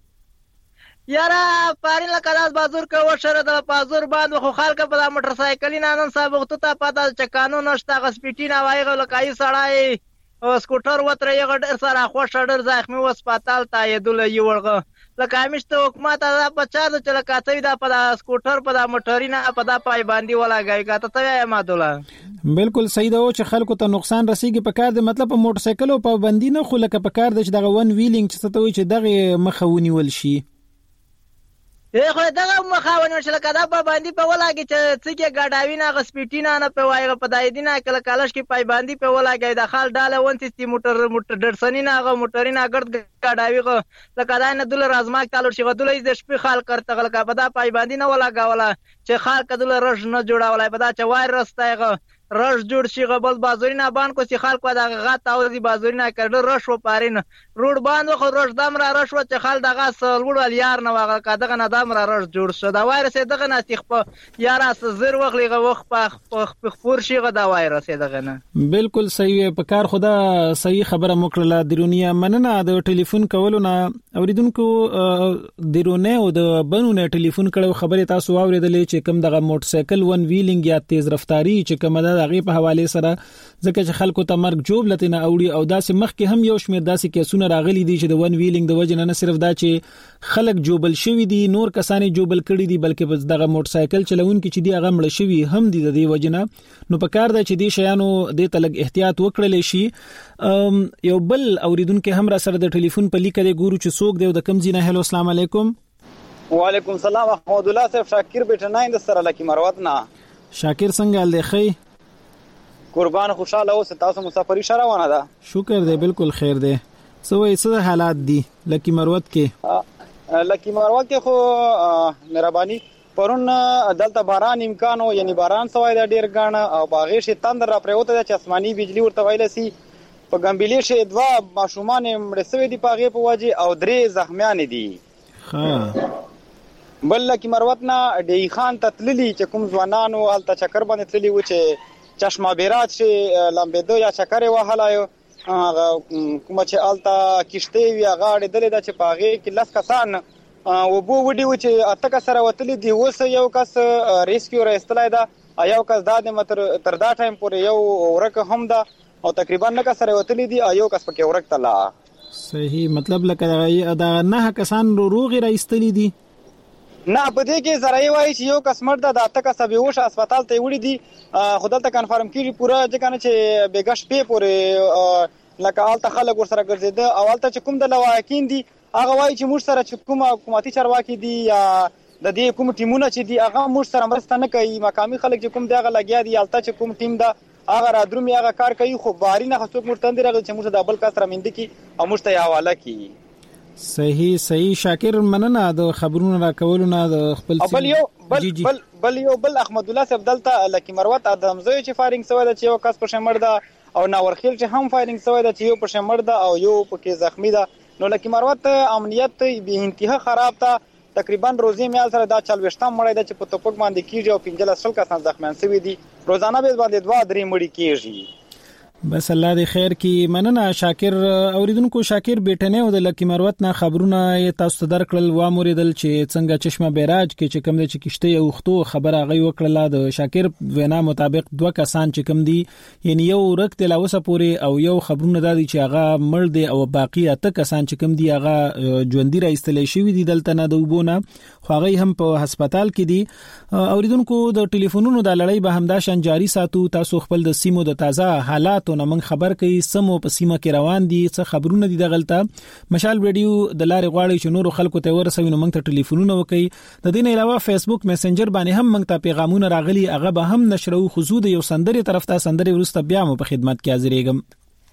یاره پارین لکه داس بازور کو شر د بازور باندې خو خلک په موټر سایکل نه نن صاحب وخت ته پاته چې قانون نشته غسپټی نه وایغه لکای سړای او سکوټر وتر یې غډر سره خو شډر زخمی و هسپتال ته یې دل یې ورغه لکه همیشته حکومت دا په چا د چل کاته دا په سکوټر په موټرینه په دا پای باندې ولاګای کاته ته ما دوله بالکل صحیح ده چې خلکو ته نقصان رسیږي په کار د مطلب په موټر سایکل او په باندې نه خو لکه په کار د دغه ون ویلینګ چې ته وی چې دغه مخاوني ول شي خو دغه مخاوني چې لکه دا په باندې په ولاګي چې څکه ګډاوی نه غسپټینا نه په وایغه په دای دینه کله کالش کې پای باندې په ولاګي د خال ډاله ونتي موټر ډرسنی نه غو موټرینا ګرد ګډاوی لکه دا نه دل رازماک تعالو شي غدل د شپې خال کرته لکه په دا پای باندې نه ولاګاوله چې خال کدل رژ نه جوړاولای په دا چې وایرس تایغه رش جوړ شي غبل بازورینه باندې کو چې خلکو دغه غات او دی بازورینه کړل رش و پارین روډ باندې خو رش دم را رش و چې خل دغه سلوړ یار نه واغه کداغه نه دم را رش جوړ شو دا وایرس دغه نه تخ په یار اس زر وغلیغه وخت په خور شي غدا وایرس دغه نه بالکل صحیح په کار خدا صحیح خبره مکړه درونیه مننه د ټلیفون کولو نه اوریدونکو درونه او د بنونه ټلیفون کړو خبره تاسو اوریدلې چې کم دغه موټر سایکل ون ویلینګ یا تیز رفتاری چې کوم هغه په حواله سره ځکه چې خلکو ته مرګ جوړ لته نه اوړي او داسې مخکې هم یو شمېر داسې کیسونه راغلي دي چې د ون ویلینګ د وجه نه صرف دا چې خلک جوبل شوی دي نور کسانې جوبل کړي دي بلکې بس دغه موټر سایکل چلونکي چې دی هغه مړ شوی هم دي د دې وجه نه نو په کار ده چې دې شیانو د تلګ احتیاط وکړل شي. یو بل اوریدونکو هم را سره د ټلیفون په لیکه دی ګورو چې څوک دی د کم زینه. هلو السلام علیکم. وعلیکم السلام محمد الله صاحب شاکر بیٹناین د سره لکی مروت نه شاکر څنګه لخی قربان خوشاله اوس تاسو مسافری شروانه ده شکر دی بالکل خیر دی. څه حالات دي لکی مروت کې؟ لکی مروت کې خو مهرباني پرون دلته باران امکانو یعنی باران سوای د ډیر غاڼه او باغې شي تندر را پروته چې آسماني بجلی ورته ویل سي په ګمبلې شي دوا ماشومان مړ سوي دي پاغې په وجه او درې زخمیان دي. بل لکی مروت نه ډی خان تتللی چې کوم ځوانانو الته چکر باندې تللی و چې چشمه بیرات شي لمبېدو یا چکر وهلایو هغه کوم چې الته کشته وی غاړې دلې د چې پاغې کې لس کسان او بو وډي و چې اته سره وتلی دی اوس یو کس ریسکیو راستلای دا یو کس د تر دا ټایم پورې یو ورکه هم دا او تقریبا نه کس سره وتلی دی یو کس پکې ورک تلا. صحیح مطلب لکه دا نه کسان روغي راستلی دي نه په دې کې زراي وایي چې یو کس مرده د اته کس به وش هسپتال ته وړي دي خدای ته کنفرم کیږي پورا ځکه چې بیګش په پورې لکه الته خلک ور سره ګرځیده او الته چې کوم د لواکین دي هغه وایي چې موږ سره چې کوم حکومتي چارواکي دي یا د دې کوم ټیمونه چې دي هغه موږ سره مرسته نه کوي مقامي خلک چې کوم دغه لګیا دي الته چې کوم ټیم دا هغه را درومي هغه کار کوي خو باري نه خصوص مرتند راغلی چې موږ د بل کس را مند کی او موږ ته حواله کی. صحیح شاکر مننه د خبرونو را کولو نه د خپل بل احمد الله صاحب دلته لکه مروت ادمزوی چې فایرینګ سوی دا چې یو کس په شمړ ده او ناورخیل چې هم فایرینګ سوی دا چې یو په شمړ ده او یو پکې زخمی ده. نو لکه مروت امنیت به انتها خراب ده. تقریبا روزي میال سره دا 40 مړی ده چې په توپک باندې کیږي او 15 کسان زخمیان شوي دي. روزانه به باندې 2-3 مړي کیږي. بس الله دې خیر کی. مننه شاکر. اوریدونکو شاکر بیٹنه او د لکی مروت نه خبرونه تاسو ته درکړل و موریدل چې څنګه چشمه بیراج کې چې کوم د چکشته یو وختو خبره غي وکړه. د شاکر وینا مطابق 2 کسان چې کوم دي یعنی یو رک د لاوسه پوري او یو خبرونه دادي چې هغه مړ دي او باقی 8 کسان چې کوم دي هغه ژوندۍ راستلې شوی دي دلته نه دوبونه خو هغه هم په هسپتال کې دي. اوریدونکو د ټلیفونونو د لړۍ به همدا شان جاری ساتو. تاسو خپل د سیمو د تازه حالات نو موږ خبر کوي سمو په سیمه کې روان دي څه خبرونه دي دغلطه مشال رادیو د لارې غواړي چې نور خلکو ته ورسوي نو موږ ته ټلیفونونه وکړي. د دې نه علاوه فیسبوک میسنجر باندې هم موږ ته پیغامونه راغلي هغه به هم نشرو. خصوص د یو سندري طرف ته سندري ورسته بیا مو په خدمت کې حاضرېږم.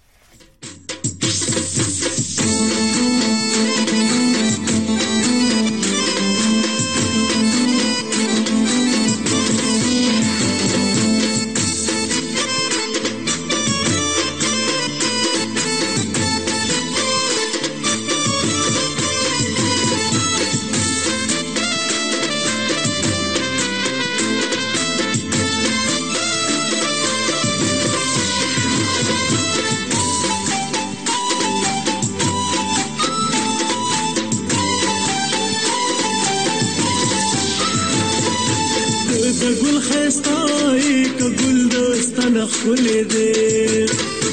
خولې دې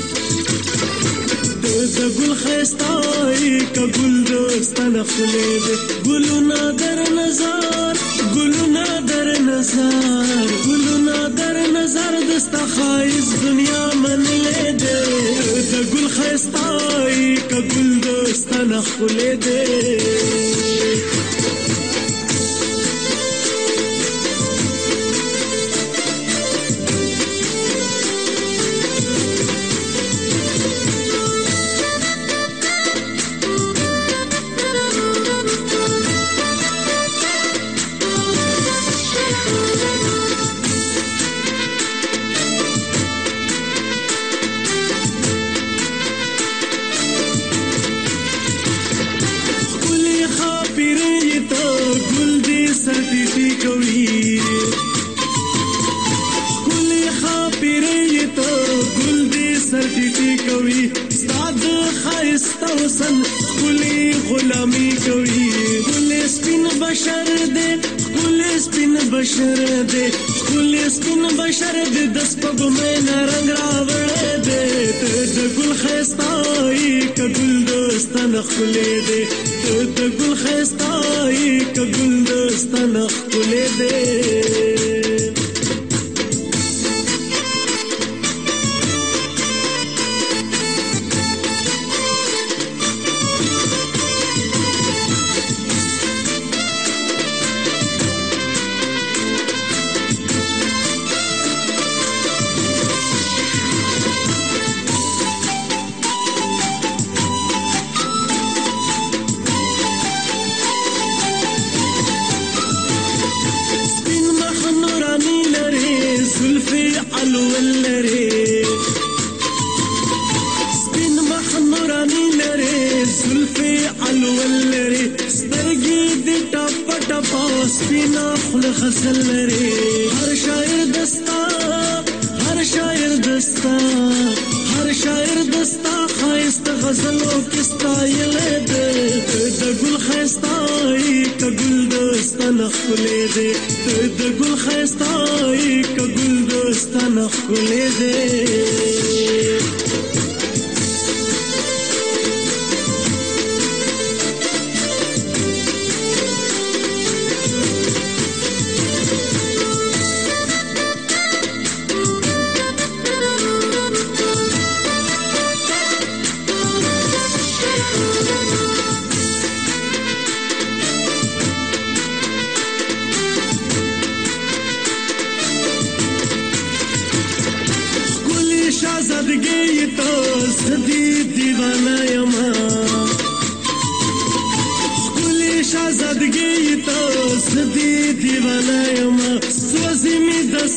د ګل خستای ک ګل دوستانه خولې دې ګلونه در نظر ګلونه در نظر ګلونه در نظر دستا خایز دنیا منلې دې د ګل خستای ک ګل دوستانه خولې دې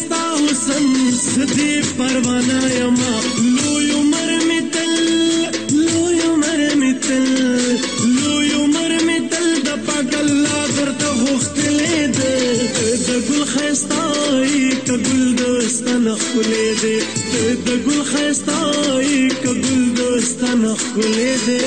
ستا حسن سدی پروانه یما لوی عمر میتل د پاک الله درته غوښتلې ده د ګل خستای کګل دوستان خولې ده د ګل خستای کګل دوستان خولې ده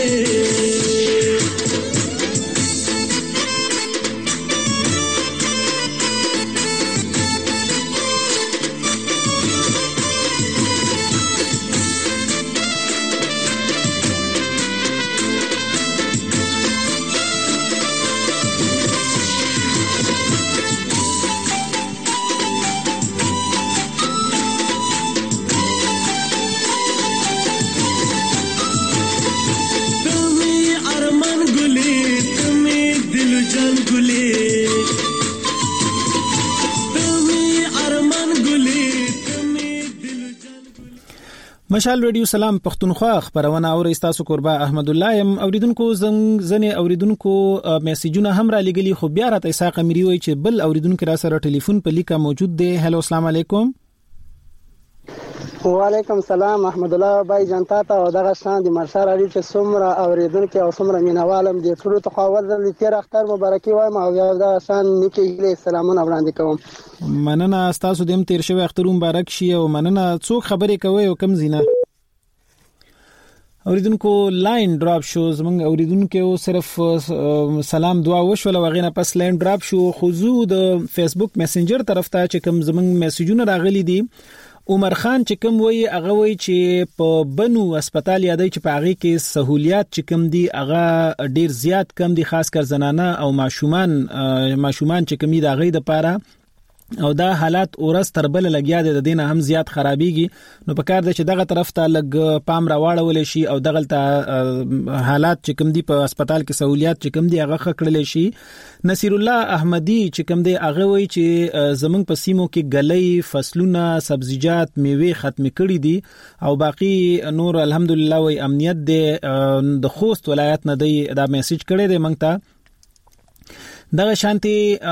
مشال ریډیو سلام پښتونخوا خبرونه اوري تاسو قربا احمد الله يم اوریدونکو زنه اوریدونکو میسجونه هم را لګلی خو بیا راته اساق امری وای چې بل اوریدونکو را سره ټلیفون په لیکه موجود دی. هلو السلام علیکم. وعلیکم السلام احمد الله بای جنتا ته او دغه شان د مرشال علی چې څومره اوریدونکو او څومره مینوالم دي ټول ته خبر د تیر اختر مبارکي وایم او دا شان نیکه سلامونه وړاندې کوم. مننه تاسو دیم تیر شوی اختر مبارک شي او مننه څوک خبرې کوي او کم زینه اوریدونکو لاین ډراپ شو زمونږ اوریدونکو صرف سلام دعا وشول او غینه پس لاین ډراپ شو خو د فیسبوک میسنجر طرف ته چې کوم زمونږ میسجونه راغلي دي عمر خان چې کوم وای هغه وای چې په بنو هسپتال یادای چې په هغه کې سہولیات چې کوم دي هغه ډیر زیات کم دي خاص کر زنانه او ماشومان چې کوم دي هغه د پاره او دا حالات اورس تربل لګیا دي د دینه هم زیات خرابيږي نو په کار د چې دغه طرف ته لګ پام راوړول شي او دغه ته حالات چې کوم دي په هسپتال کې سہولیات چې کوم دي هغه خکړل شي. نصیر الله احمدی چې کوم دی هغه وای چې زمونږ په سیمو کې غلې فصلونه سبزیجات میوه ختم کړي دي او باقی نور الحمدلله وای امنیت دی د خوست ولایت نه دی دا میسج کړی دی مونږ ته. دغه شانتي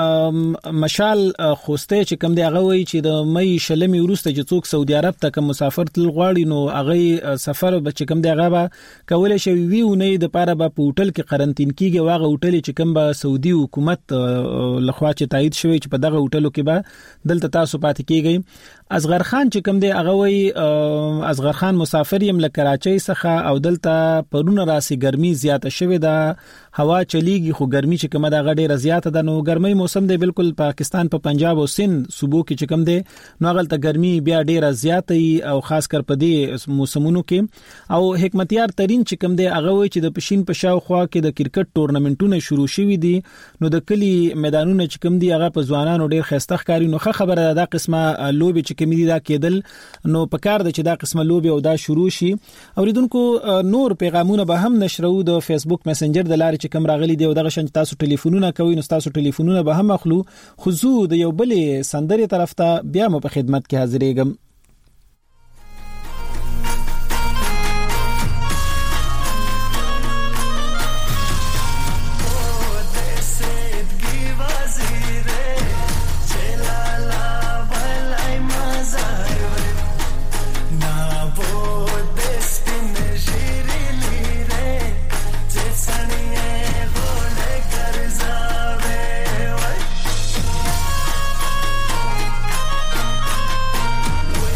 مشال خوسته چې کوم دی هغه وای چې د مې شلمي ورسته چې څوک سعودي عرب ته کوم مسافر تل غواړي نو هغه سفر به چې کوم دی هغه به کولای شي ویونه د پاره به په هوټل کې قرنټین کیږي واغه هوټل چې کوم به سعودي حکومت لخوا چې تایید شوی چې په دغه هوټلو کې به دلته تاسو پاتې کیږئ. اصغر خان چې کوم دی هغه وای اصغر خان مسافر یم له کراچۍ څخه او دلته پرونه راسي ګرمي زیاته شوه ده هوا چلیږي خو ګرمي چې کومه د غډې رضایت ده نو ګرمي موسم دی بالکل پاکستان په پنجاب او سند صوبو کې چې کوم دی نو غلطه ګرمي بیا ډیره زیاتې او خاص کر په دې موسمونو کې او حکمتیار ترين چې کوم دی هغه وای چې د پښین په شاو خوا کې د کرکټ ټورنمنټونه شروع شوي دي نو د کلی میدانونه چې کوم دی هغه په ځوانانو ډیر خسته ښکاری نو خبره ده قسمه لوبي چې کوم دي دا کېدل نو په کار د چې دا قسمه لوبي او دا شروع شي. اوریدونکو نور پیغامونه به هم نشرو د فیسبوک میسنجر د لارې چې کوم راغلي دی او دغه شان تاسو ټلیفونونه کوي نو تاسو ټلیفونونه به هم اخلو خو د یو بلې سندرې طرف ته بیا مو په خدمت کې حاضرېږم. Well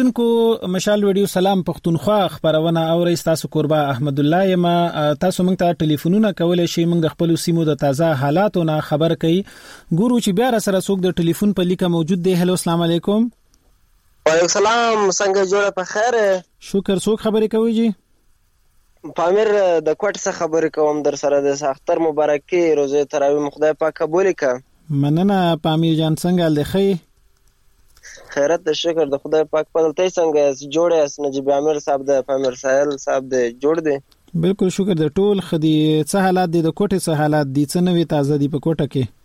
اوریدونکو مشال ویډیو سلام پښتونخوا خبرونه اوري تاسو قربا احمد الله یم. تاسو موږ ته ټلیفونونه کولای شئ موږ د خپل سیمو د تازه حالاتو نه خبر کړئ. ګورو چې بیا سره څوک د ټلیفون په لیکه موجود دی. هلو السلام علیکم. وعلیکم السلام. څنګه جوړه په خیر؟ شکر. څوک خبرې کوي جی؟ پامیر د کوټ څخه خبرې کوم در سره د اختر مبارکي روزه تراویح خدای پاک قبول کړه. مننه پامیر جان. څنګه لخی؟ خیرت د شکر د خدای پاک په دلته څنګه جوړه اس نجيب عامر صاحب د پامیر ساحل صاحب د جوړ دي. بالکل شکر د ټول خدي څه حالات دي د کوټه څه حالات دي څه نوې تازه دي په کوټه کې؟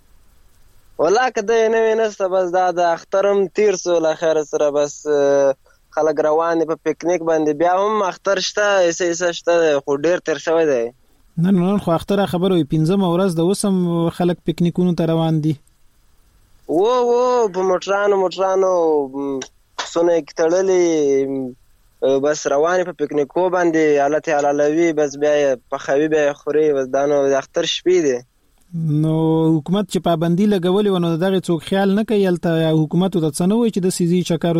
والله کده نوې نسته بس دا د اخترم تیر سو له خیر سره بس خلک روان په پکنیک باندې بیا هم اختر شته ایسه شته خو ډیر تیر شوی دی. نن خو اختر خبرو 15 ورځ د وسم خلک پکنیکونو ته روان دي. و په موټرانو سونه کتړلې بس روانه په پکنیکو باندې الله تعالی لوي بس بیا په خوي به خوري بس دانو د اختر شپې دي. نو حکومت چې پابندي لګولې ونه دغه څوک خیال نه کوي الته حکومت ته څنګه وای چې د سيزي چکارو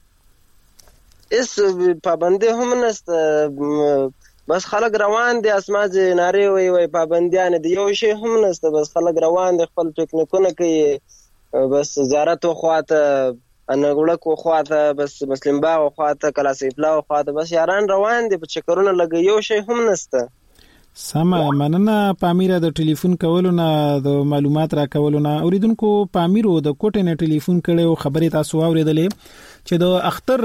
ته اس پابندي هم نسته بس خلک روان دي اسماء ناری وای پابندیان دي یو شی هم نسته بس خلک روان دي خپل پکنیکونه کوي بس زیارت خواته انګړک خواته بس مسلم باغ خواته کلاسیفلا خواته بس یاران روان دي په چکرونه لګي یو شی هم نسته. سمه مننه پامیر د ټلیفون کولو نه د معلومات را کولو نه. اوریدونکو پامیرو د کوټې نه ټلیفون کړو خبرې تاسو اوریدلې چې د اختر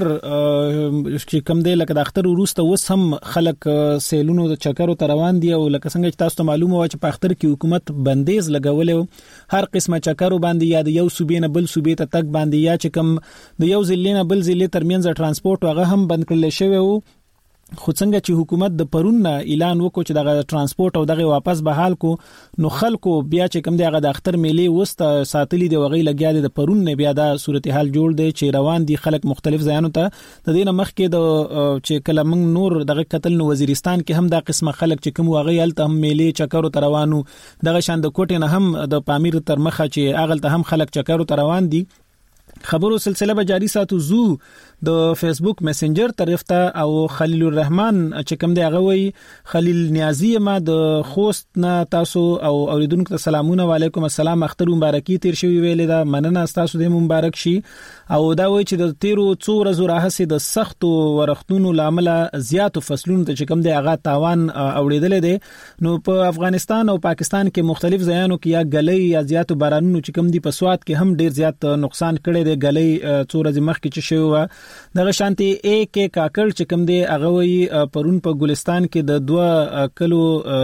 چې کم دی لکه د اختر وروسته وس هم خلک سیلونو د چکرو ته روان دي او لکه څنګه چې تاسو ته معلومه و چې په اختر کې حکومت بندیز لګولې هر قسمه چکرو باندې یا د یو صوبې نه بل صوبې ته تک باندې یا چې کم د یو ضلع نه بل ضلع ترمنځ ترانسپورت هغه هم بند کړل شوی وو. خو څنګه چې حکومت د پرون اعلان وکړ چې دغه ترانسپورت او دغه واپس بحال کو نو خلکو بیا چې کوم دغه د اختر میلې وسته ساتلې دی وغي لګیا دي د پرون نه بیا د صورتحال جوړ دی چې روان دي خلک مختلف ځایونو ته. د دې نه مخکې د چې کله موږ نور دغه قتل نو وزیرستان کې هم دا قسمه خلک چې کوم وغي الته هم میلې چکرو ته روانو دغه شان د کوټې نه هم د پامیر تر مخه چې اغلته هم خلک چکرو ته روان دي. خبرو سلسله به جاری ساتو. زو د فیسبوک میسنجر طرف ته او خلیل الرحمن چې کوم دی هغه وی خلیل نیازی ما د خوست نه تاسو او اوریدونکو ته سلامونه وعلیکم السلام اختر مبارکي تیر شوی ویل دا مننه تاسو د مبارک شي او دا وی چې د تیرو څو ورځو راهسه د سختو ورختونو لامل زیاتو فصلونو ته چې کوم دی هغه تاوان اوریدل دي. نو په افغانستان او پاکستان کې مختلف ځایانو کې یا غلې یا زیاتو بارانونو چې کوم دی په سواد کې هم ډیر زیات نقصان کړي دی. غلې څو ورځې مخکې چې شوی و دغه شانتي ایک کاکل چې کوم دی هغه وی پرون په ګلستان کې د 2 کلو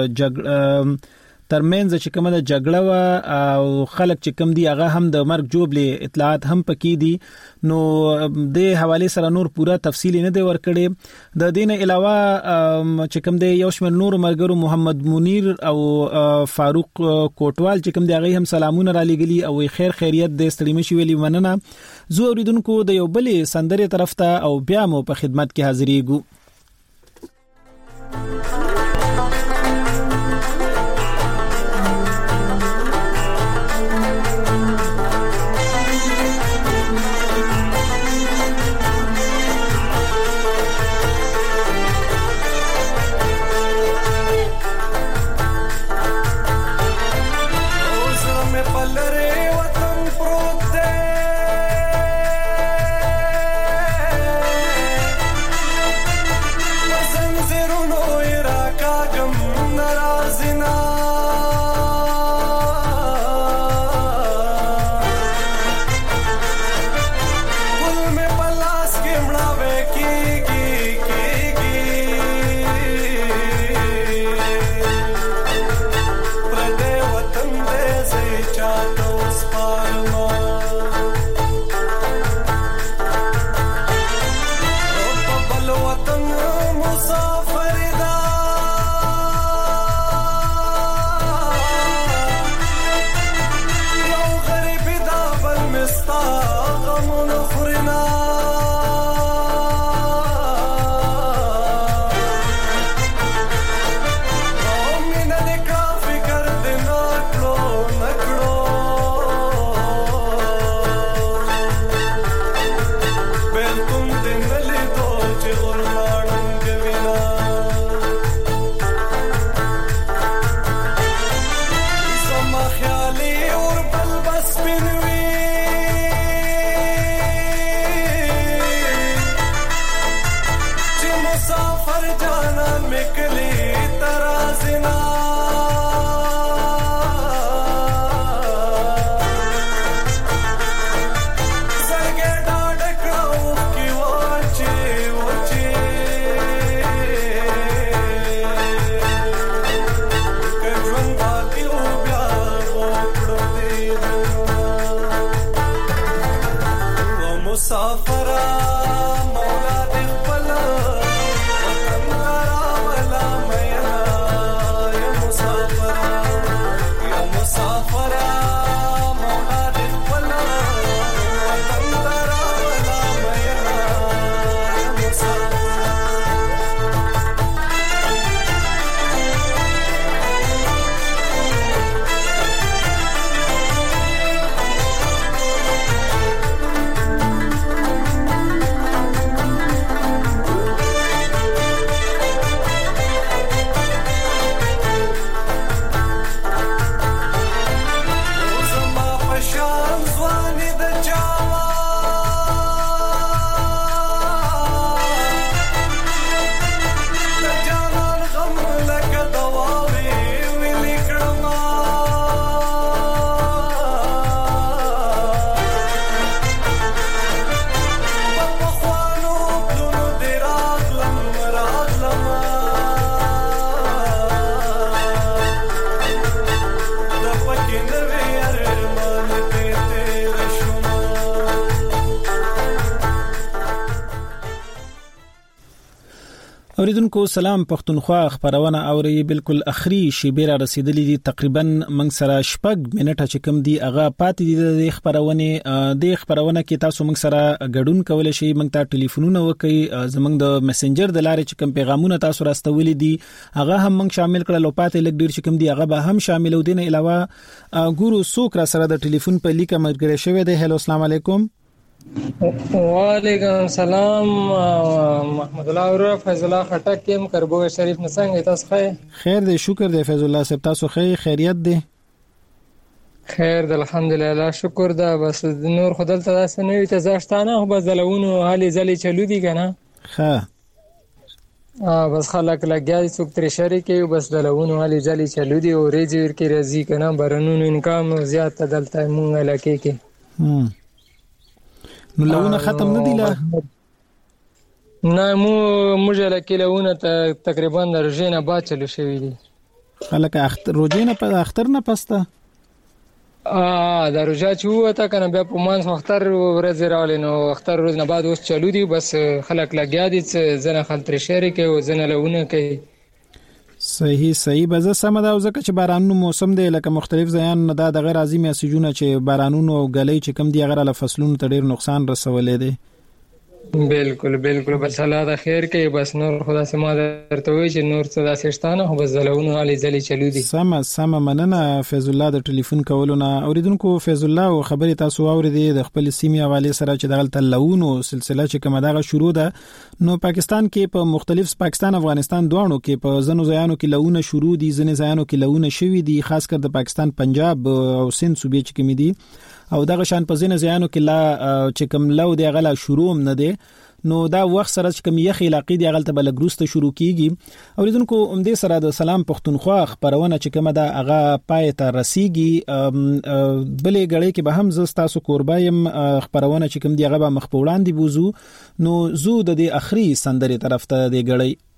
ترمنځ چې کومه د جګړه وا او خلک چې کوم دی هغه هم د مرګ جوړلې اطلاعات هم پکې دي. نو د حواله سره نور پورا تفصیل نه دی ورکړي. د دین علاوه چې کوم دی یو شمېر نور مرګرو محمد منیر او فاروق کوټوال چې کوم دی هغه هم سلامونه را لګلی او خیر خیریت د ستړي مشي ویلي مننه. زه اوریدونکو د یو بلې سندره طرف ته او بیا مو په خدمت کې حاضرېږو. زنځیرونو کلی ترازنا زړګې ډاډ کړو کی وچی وچی کژوند باقی او بیا وکړو دې و مسافر اوریدونکو سلام پښتونخوا خبرونه اوري بالکل اخري شیبه رسیدلې دي تقریبا موږ سره شپږ منټه چې کم دي اغه پاتې دي د خبرونه کې تاسو موږ سره ګډون کولای شئ موږ ته ټلیفونونه وکړئ زموږ د میسنجر د لارې چې کم پیغامونه تاسو راستولې دي اغه هم موږ شامل کړل او پاتې لګ ډیر چې کم دي اغه به هم شامل ودی نه علاوه ګورو سوک را سره د ټلیفون په لیکه مرګره شوی دی هلو السلام علیکم وعلیکم السلام محمد الله اور فیض الله خټک کیم کربو شریف نسنګ تاسو خیر دی شکر دی فیض الله صاحب تاسو خیریت دی خیر دی الحمدلله شکر ده بس نور خدای ته تاسو نه ته زاشتانه خو بس دلونو حالي زلي چلو دي کنه ها بس خلک لګیا دي څوک تر شریکي بس دلونو حالي زلي چلو دي او ریزیر کې رزي کنه برنونو انکام زیات دلته مونږ لکه کې نو لونه ختم نه دی لا نه موږ لکه لونه تقریبا د روزینه بعد چلو شوی دي خلک اختر روزینه په اختر نه پسته د روزا چې وته کنه بیا په مانس اختر ورځ راولې نو اختر روز نه بعد اوس چلو دي بس خلک لګیا دي ځنه خلک شریکي او ځنه لونه کوي صحیح بزه سم دا ځکه چې بارانونو موسم دی لکه مختلف ځایان دا د غیر عظیم میسجونه چې بارانونو او غلې چې کم دی غره له فصلونو ته ډیر نقصان رسولې دي بالکل بس الله د خیر کوي بس نور خدا سم درته وي چې نور څه داسې شتانه خو بس زلهونو علي زلي چلو دي سم مننه فیض الله د ټلیفون کولونه اوریدونکو فیض الله او خبري تاسو اوریدي د خپل سیمې حواله سره چې دغه تلونو سلسله چې کومه دغه شروع ده نو پاکستان کې په مختلف پاکستان افغانستان دوانو کې په زنو ځایانو کې لونه شروع دي ځنې ځایانو کې لونه شوي دي خاص کر د پاکستان پنجاب او سند صوبې چې کوم دي او دغه شان په ځینې ځایانو کې لا چې کوم لو دی غلا شروع نه دی نو دا وخت سره چې کوم یخ علاقې دی غلطه بلګروسته شروع کیږي اوریدونکو دې سره د سلام پښتونخوا خبرونه چې کومه دا هغه پای ته رسیږي بلې غړې کې به هم زستاسو قربایم خبرونه چې کوم دی هغه مخ په وړاندې بوزو نو زو د دې اخري سندري طرف ته دی غړې